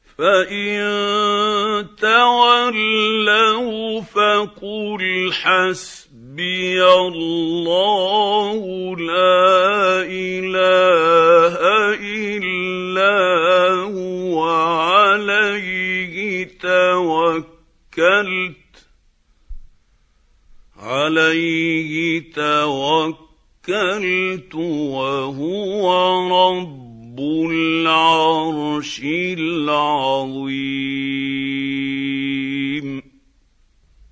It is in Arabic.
فإن تولوا فقل حسبي الله لا إله إلا هو عليه توكلت وهو رب العرش العظيم.